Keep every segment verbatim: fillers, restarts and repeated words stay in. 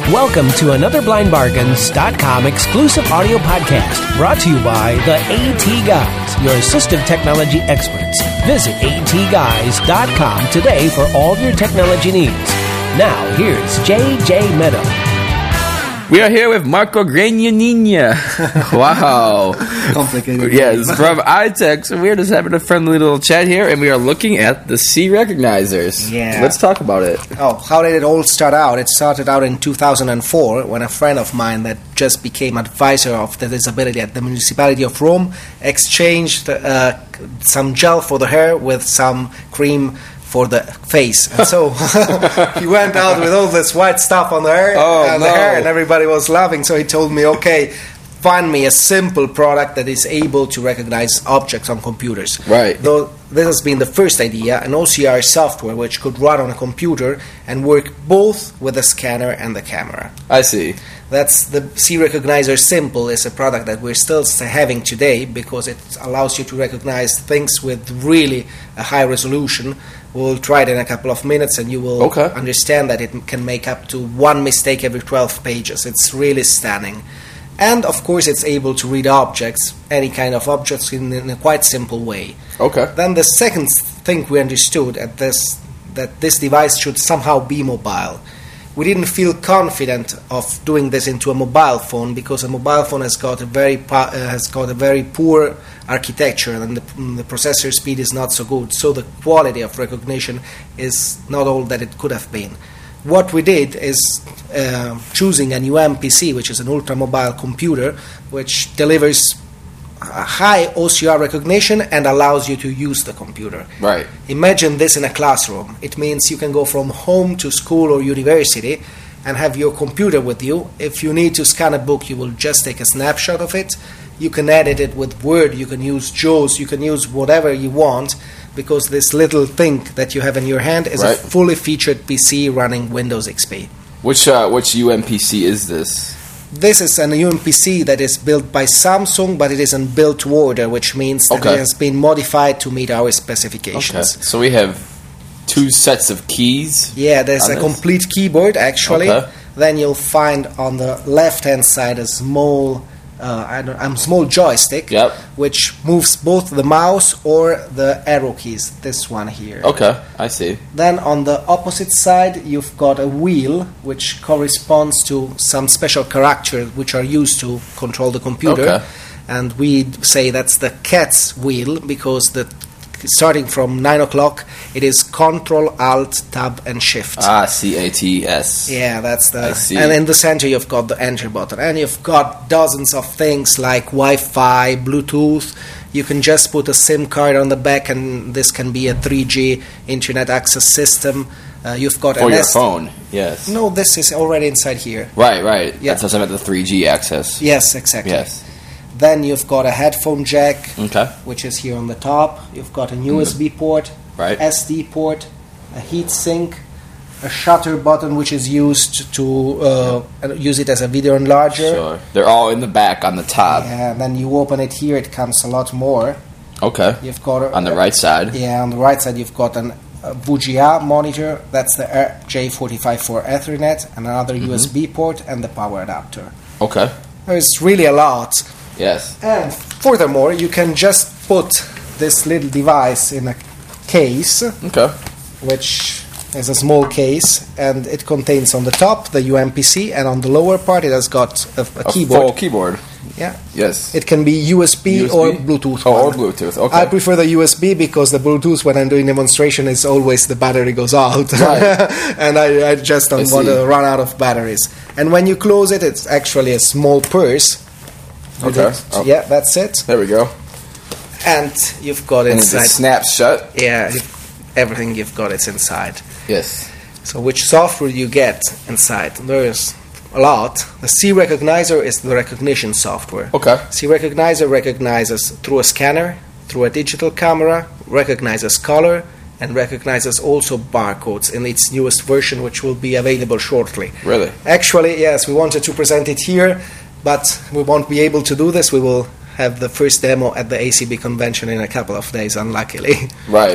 Welcome to another blind bargains dot com exclusive audio podcast brought to you by the AT Guys, your assistive technology experts. Visit A T guys dot com today for all your technology needs. Now, here's J J Meadow. We are here with Marco Granyanina. Wow. Complicated. Yes, from iTech. So we're just having a friendly little chat here, and we are looking at the C recognizers. Yeah. Let's talk about it. Oh, how did it all start out? It started out in two thousand four when a friend of mine that just became advisor of the disability at the municipality of Rome exchanged uh, some gel for the hair with some cream for the face. And so he went out with all this white stuff on the hair, oh, and no. the hair, and everybody was laughing. So he told me, okay, find me a simple product that is able to recognize objects on computers. Right. Though this has been the first idea, an O C R software which could run on a computer and work both with the scanner and the camera. I see. That's the C Recognizer Simple is a product that we're still having today because it allows you to recognize things with really a high resolution. We'll try it in a couple of minutes and you will okay. understand that it can make up to one mistake every twelve pages. It's really stunning. And of course it's able to read objects, any kind of objects in, in a quite simple way. Okay. Then the second thing we understood at this that this device should somehow be mobile. We didn't feel confident of doing this into a mobile phone because a mobile phone has got a very uh, has got a very poor architecture and the, the processor speed is not so good. So the quality of recognition is not all that it could have been. What we did is uh, choosing a U M P C, which is an ultra mobile computer, which delivers a high O C R recognition and allows you to use the computer. Right. Imagine this in a classroom. It means you can go from home to school or university and have your computer with you. If you need to scan a book, you will just take a snapshot of it. You can edit it with Word, you can use JAWS, you can use whatever you want because this little thing that you have in your hand is right. a fully featured P C running Windows X P. Which uh, which U M P C is this? This is an U M P C that is built by Samsung, but it is in build to order, which means that okay. it has been modified to meet our specifications. Okay. So we have two sets of keys. Yeah, there's a this? complete keyboard, actually. Okay. Then you'll find on the left-hand side a small, uh, I don't, a small joystick, yep. which moves both the mouse or the arrow keys. This one here. Okay, I see. Then on the opposite side, you've got a wheel, which corresponds to some special characters which are used to control the computer. Okay. And we say that's the cat's wheel because the starting from nine o'clock, it is Control, Alt, Tab, and Shift. Ah, C A T S. Yeah, that's the... I see. And in the center, you've got the Enter button. And you've got dozens of things like Wi-Fi, Bluetooth. You can just put a SIM card on the back, and this can be a three G Internet access system. Uh, you've got For an your S- phone, yes. No, this is already inside here. Right, right. Yeah. That's what I meant, the three G access. Yes, exactly. Yes. Then you've got a headphone jack, Okay. which is here on the top. You've got a U S B port, Right. S D port, a heat sink, a shutter button, which is used to uh, use it as a video enlarger. Sure. They're all in the back on the top. Yeah, and then you open it here, it comes a lot more. Okay. You've got a, On the right side. Yeah, on the right side you've got an a V G A monitor. That's the J forty-five for Ethernet, and another Mm-hmm. U S B port, and the power adapter. Okay. There's really a lot. Yes. And furthermore, you can just put this little device in a case, Okay. which is a small case, and it contains on the top the U M P C, and on the lower part it has got a, a A keyboard. full keyboard. Yeah. Yes. It can be U S B, U S B? or Bluetooth. Oh, or one. Bluetooth. Okay. I prefer the U S B because the Bluetooth, when I'm doing demonstration, is always the battery goes out, Right. and I, I just don't I want see. to run out of batteries. And when you close it, it's actually a small purse. Okay. It- Oh. Yeah, that's it. There we go. And you've got And it inside. just snaps shut. Yeah, you- everything you've got it's inside. Yes. So which software you get inside? There's a lot. The C Recognizer is the recognition software. Okay. C Recognizer recognizes through a scanner, through a digital camera, recognizes color, and recognizes also barcodes in its newest version, which will be available shortly. Really? Actually, yes, we wanted to present it here, but we won't be able to do this. We will have the first demo at the A C B convention in a couple of days, unluckily. Right.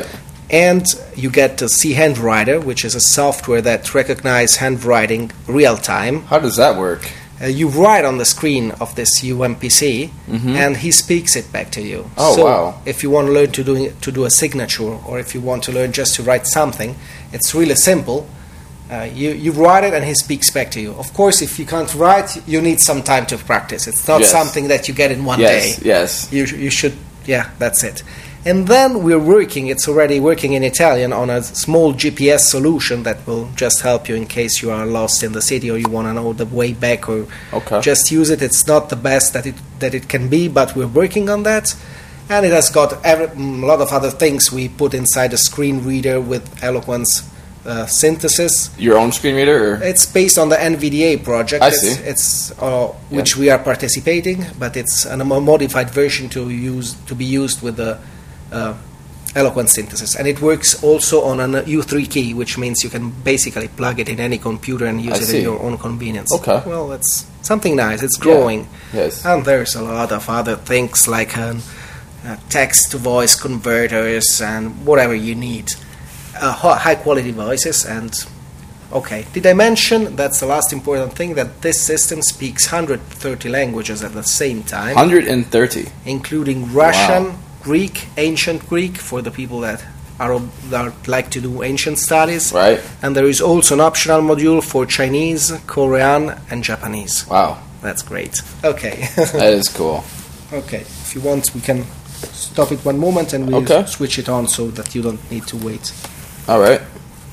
And you get the C Handwriter, which is a software that recognizes handwriting real time. How does that work? Uh, you write on the screen of this U M P C, Mhm. and he speaks it back to you. Oh, so wow. if you want to learn to do to do a signature, or if you want to learn just to write something, it's really simple. Uh, you you write it, and he speaks back to you. Of course, if you can't write, you need some time to practice. It's not Yes. something that you get in one Yes, day. yes. You you should, yeah, that's it. And then we're working, it's already working in Italian, on a small G P S solution that will just help you in case you are lost in the city or you want to know the way back, or Okay. just use it. It's not the best that it that it can be, but we're working on that. And it has got every, a lot of other things we put inside a screen reader with Eloquence uh, synthesis. Your own screen reader? Or? It's based on the N V D A project. I it's, see. It's uh, which we are participating, but it's a mo- modified version to use to be used with the uh, Eloquence synthesis, and it works also on an U three key, which means you can basically plug it in any computer and use I it see. in your own convenience. Okay. Well, it's something nice. It's growing. Yes. And there's a lot of other things like um, uh, text-to-voice converters and whatever you need. Uh, high-quality voices and... Okay, did I mention, that's the last important thing, that this system speaks one hundred thirty languages at the same time, one hundred thirty. including Russian, Wow. Greek, ancient Greek, for the people that are that like to do ancient studies. Right. And there is also an optional module for Chinese, Korean, and Japanese. Wow. That's great. Okay. That is cool. Okay, if you want, we can stop it one moment and we'll Okay. switch it on so that you don't need to wait. All right.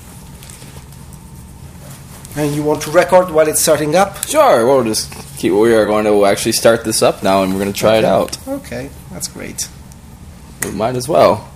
And you want to record while it's starting up? Sure. We'll just keep. We are going to actually start this up now, and we're going to try it Okay. out. Okay, that's great. We might as well.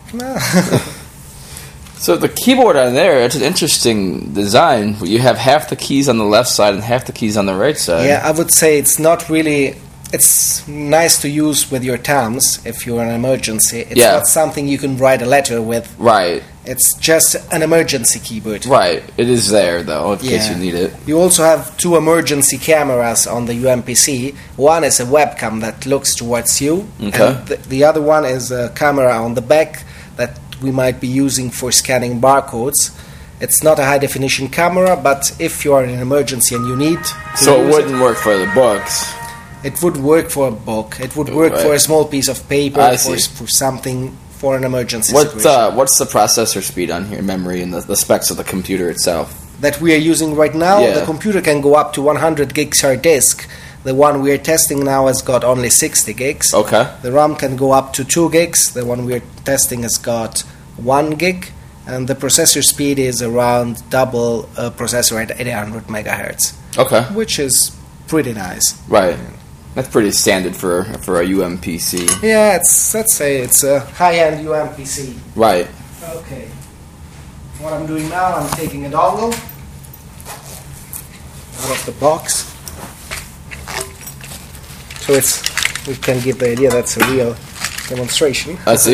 So the keyboard on there, it's an interesting design. You have half the keys on the left side and half the keys on the right side. Yeah, I would say it's not really... It's nice to use with your thumbs if you're in an emergency. It's Yeah. not something you can write a letter with. Right. It's just an emergency keyboard. Right. It is there, though, in case Yeah. you need it. You also have two emergency cameras on the U M P C. One is a webcam that looks towards you, Okay. and the, the other one is a camera on the back that we might be using for scanning barcodes. It's not a high definition camera, but if you are in an emergency and you need to So it use wouldn't work for the books. it, it would work for a book. It would work Right. for a small piece of paper, I for, see. for something, for an emergency What situation. uh, What's the processor speed on here, memory, and the, the specs of the computer itself? that we are using right now, Yeah. the computer can go up to one hundred gigs hard disk. The one we are testing now has got only sixty gigs. Okay. The RAM can go up to two gigs. The one we're testing has got one gig. And the processor speed is around double a processor at eight hundred megahertz, Okay. which is pretty nice. Right. That's pretty standard for for a U M P C. Yeah, it's let's say it's a high-end U M P C. Right. Okay. What I'm doing now, I'm taking a dongle out of the box. So it's, we can give the idea that's a real demonstration. I see.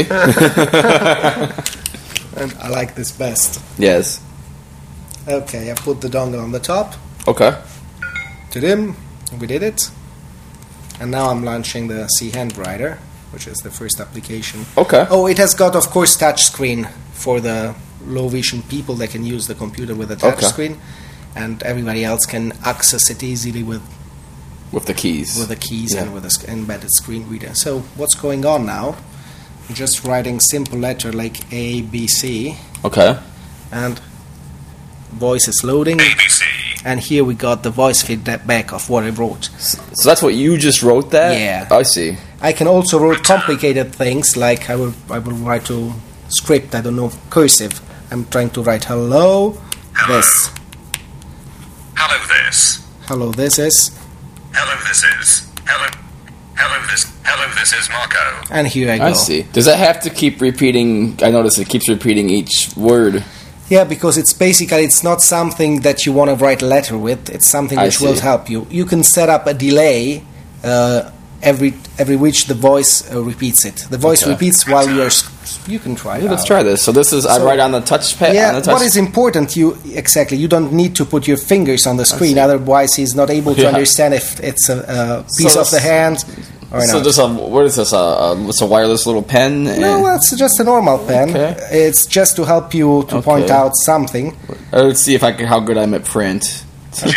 And I like this best. Yes. Okay, I put the dongle on the top. Okay. To-dim, we did it. And now I'm launching the C Handwriter, which is the first application. Okay. Oh, it has got, of course, touch screen for the low vision people. They can use the computer with a touch Okay. screen, and everybody else can access it easily with With the keys. with the keys Yeah. and with the sc- embedded screen reader. So what's going on now? I'm just writing simple letter like A, B, C, Okay. and voice is loading. A B C. And here we got the voice feedback of what I wrote. So that's what you just wrote that? Yeah. I see. I can also write complicated things, like I will I will write to script, I don't know, cursive. I'm trying to write hello, this. Hello this. Hello, this is. Hello this is. Hello. Hello this. Hello this is Marco. And here I go. I see. Does that have to keep repeating? I notice it keeps repeating each word. Yeah, because it's basically, it's not something that you want to write a letter with. It's something I which will see. help you. You can set up a delay uh, every every which the voice uh, repeats it. The voice Okay. repeats while you're... s- You can try it Yeah, let's out. try this. So this is I So- write on the touchpad. Yeah, on the touch what is important, you exactly, you don't need to put your fingers on the screen, see. otherwise he's not able to Yeah. understand if it's a, a piece So of the this- hand or So not. just a what is this? A, a it's a wireless little pen. No, that's just a normal pen. Okay. It's just to help you to Okay. point out something. Uh, let's see if I can, how good I'm at print. J.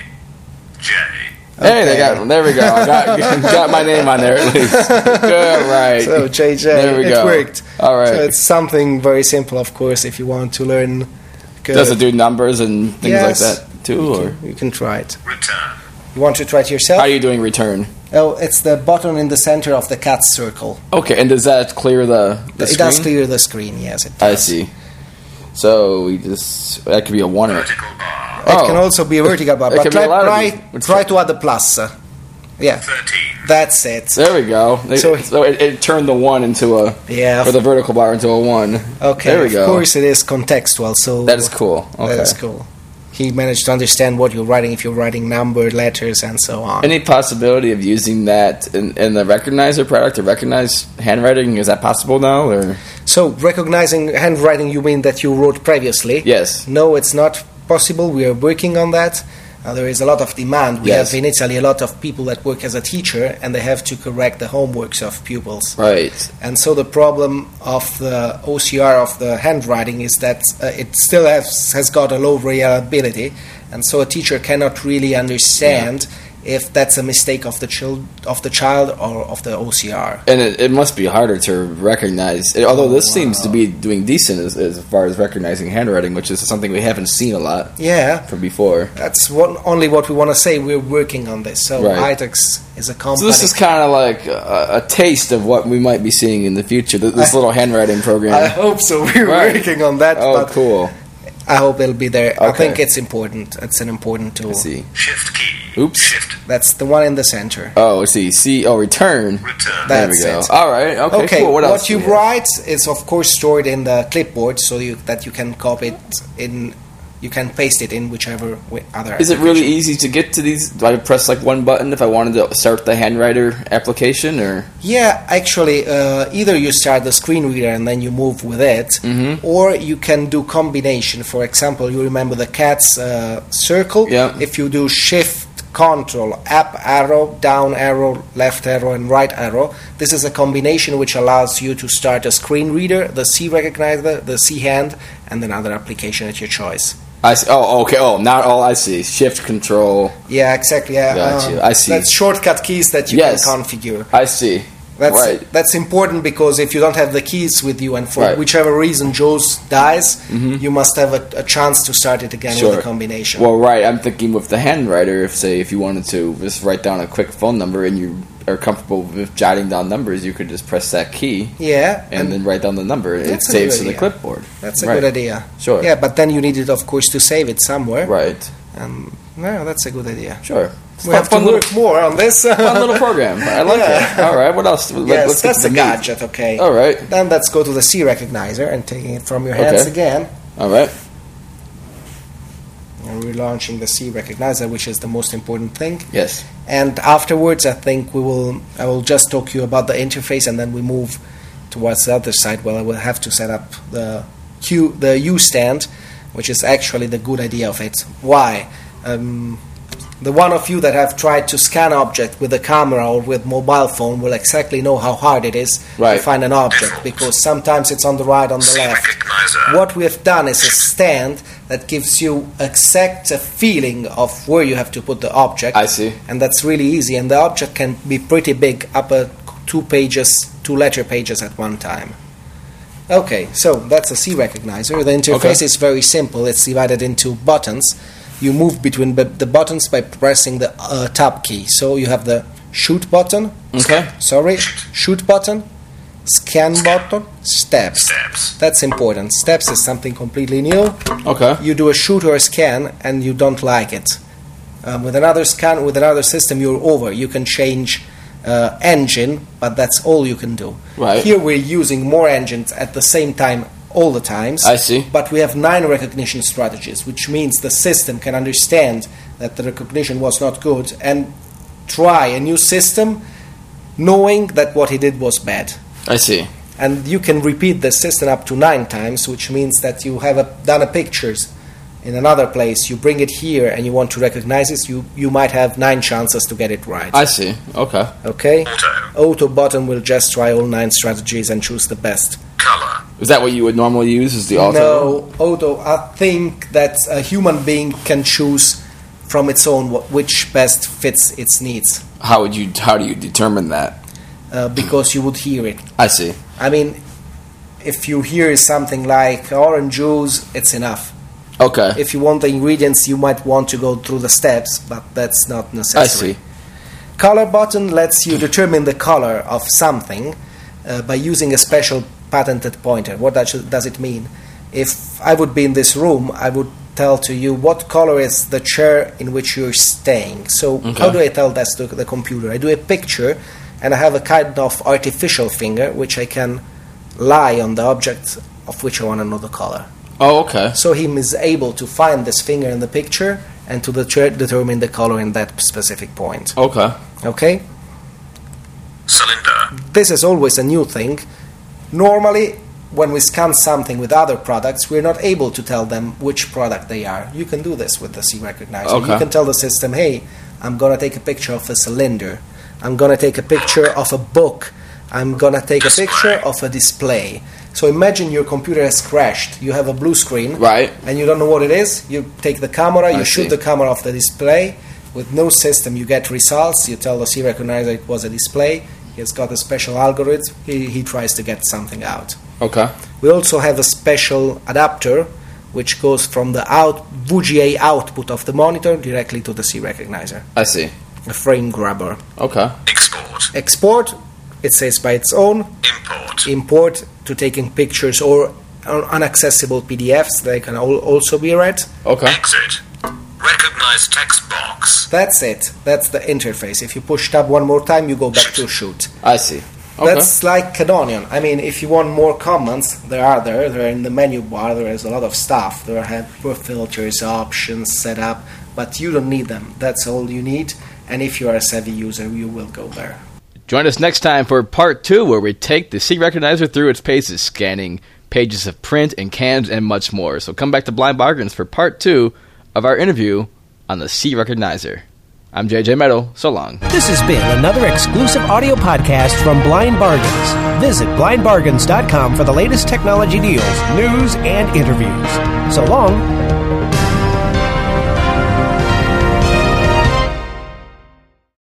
J. Hey, they Okay. got there we go. I got, got my name on there at least. Good, right. So J J, There we it go. worked. All right. So it's something very simple, of course, if you want to learn. Good. Does it do numbers and things Yes. like that too, or You can try it. Return. You want to try it yourself? how are you doing return? Oh, it's the button in the center of the cat circle. Okay, and does that clear the, the it screen? does clear the screen, yes. It does. I see. So we just that could be a one. Or, Vertical bar. It Oh. can also be a vertical bar, It but can be try, a lot of try, these. What's try that? to add the plus. uh, Yeah, thirteen. that's it. there we go. It- So- So, it, it turned the one into a Yeah. or the vertical bar into a one. Okay, there we of go. course it is contextual, so That is cool. Okay. that is cool. He managed to understand what you're writing, if you're writing numbered letters and so on. Any possibility of using that in, in the recognizer product to recognize handwriting? Is that possible now? Or So, recognizing handwriting, you mean that you wrote previously? yes, No, it's not possible. We are working on that. Uh, there is a lot of demand. We Yes. have in Italy a lot of people that work as a teacher, and they have to correct the homeworks of pupils. right. And so the problem of the O C R of the handwriting is that uh, it still has, has got a low reliability, and so a teacher cannot really understand if that's a mistake of the child of the child or of the O C R. And it, it must be harder to recognize. Although this Oh, seems to wow. be doing decent as, as far as recognizing handwriting, which is something we haven't seen a lot Yeah, from before. that's what, only what we want to say. We're working on this. So Right. iTex is a company. So this is kind of like a, a taste of what we might be seeing in the future. This, this little handwriting program. I hope so. We're Right. working on that. oh, but cool. I hope it'll be there. I Okay. think it's important. It's an important tool. I see. Shift key. Oops. Shift. That's the one in the center. Oh, I see. See. Oh, return. Return. There That's we go. it. All right. Okay. Okay, Cool. What, what, else? you do we have? write is of course stored in the clipboard, so you, that you can copy it in. You can paste it in whichever wi- other. Is it really application. easy to get to these? Do I press like one button if I wanted to start the handwriter application, or Yeah, actually, uh, either you start the screen reader and then you move with it, Mhm. or you can do combination. For example, you remember the cat's uh, circle. Yeah. If you do Shift, Control, up arrow, down arrow, left arrow, and right arrow, this is a combination which allows you to start a screen reader, the C recognizer, the C hand, and another application at your choice. I see. Oh, okay. Oh, now oh, I see. Shift Control. Yeah, exactly. Yeah, Got you. I see. That's shortcut keys that you Yes. can configure. I see. That's right. that's important because if you don't have the keys with you, and for Right. whichever reason Joe's dies, Mhm. you must have a, a chance to start it again Sure. with a combination. Well, right. I'm thinking with the handwriter. If say if you wanted to just write down a quick phone number and you are comfortable with jotting down numbers, you could just press that key yeah, and, then write down the number. It That's a saves good to the idea. clipboard. that's a Right. good idea. Sure. Yeah, but then you need it, of course, to save it somewhere. Right. Um, no, that's a good idea. Sure. We have to fun work more on this. Little, fun little program. I like Yeah. it. All right. What else? Let- Yes, let's get that's to the meat. gadget. Okay. All right. Then let's go to the C recognizer and taking it from your hands Okay. again. All right. And we're launching the C recognizer, which is the most important thing. Yes. And afterwards, I think we will. I will just talk to you about the interface, and then we move towards the other side. Well, I will have to set up the Q, the U stand, which is actually the good idea of it. Why? Um, the one of you that have tried to scan object with a camera or with mobile phone will exactly know how hard it is Right. to find an object, because sometimes it's on the right, on the C left. recognizer. What we have done is a stand that gives you exact a feeling of where you have to put the object. I see. And that's really easy. And the object can be pretty big, up a two pages, two letter pages at one time. Okay, so that's a C recognizer. The interface Okay. is very simple. It's divided into buttons. You move between the, the buttons by pressing the uh, tab key. So you have the shoot button. Okay. Sorry, shoot button, scan button, steps. Steps. That's important. Steps is something completely new. Okay. You do a shoot or a scan and you don't like it. Um, with another scan, with another system, you're over. You can change uh, engine, but that's all you can do. Right. Here we're using more engines at the same time all the times. I see. But we have nine recognition strategies, which means the system can understand that the recognition was not good and try a new system knowing that what he did was bad. I see. And you can repeat the system up to nine times, which means that you have a, done a pictures in another place, you bring it here and you want to recognize it, you, you might have nine chances to get it right. I see. Okay. Okay? Auto. Auto button will just try all nine strategies and choose the best. Color. Is that what you would normally use, is the auto? No, auto, I think that a human being can choose from its own wh- which best fits its needs. How would you, how do you determine that? Uh, because you would hear it. I see. I mean, if you hear something like orange juice, it's enough. Okay. If you want the ingredients, you might want to go through the steps, but that's not necessary. I see. Color button lets you determine the color of something uh, by using a special patented pointer. What does does it mean? If I would be in this room, I would tell to you what color is the chair in which you're staying. So Okay. how do I tell that to the computer? I do a picture, and I have a kind of artificial finger, which I can lie on the object of which I want to know the color. Oh, okay. So he is able to find this finger in the picture and to deter- determine the color in that specific point. Okay. Okay? Cylinder. This is always a new thing. Normally, when we scan something with other products, we're not able to tell them which product they are. You can do this with the C Recognizer. Okay. You can tell the system, hey, I'm going to take a picture of a cylinder. I'm going to take a picture of a book. I'm going to take a Display. picture of a display. So imagine your computer has crashed. You have a blue screen. Right. And you don't know what it is. You take the camera, you I shoot see. the camera of the display. With no system, you get results. You tell the C Recognizer it was a display. He's got a special algorithm. He, he tries to get something out. Okay. We also have a special adapter which goes from the out V G A output of the monitor directly to the C Recognizer. I see. A frame grabber. Okay. Export. Export, it says by its own. Import. Import to taking pictures or unaccessible P D Fs. They can al- also be read. Okay. Exit. Recognize text box. That's it. That's the interface. If you push tab one more time, you go back to shoot. I see. Okay. That's like Cadonian. I mean, if you want more commands, there are there. They're in the menu bar. There is a lot of stuff. There are filters, options, setup, but you don't need them. That's all you need. And if you are a savvy user, you will go there. Join us next time for part two, where we take the C Recognizer through its paces, scanning pages of print and cans and much more. So come back to Blind Bargains for part two of our interview on the C Recognizer. I'm J J Meadow. So long. This has been another exclusive audio podcast from Blind Bargains. Visit blind bargains dot com for the latest technology deals, news, and interviews. So long.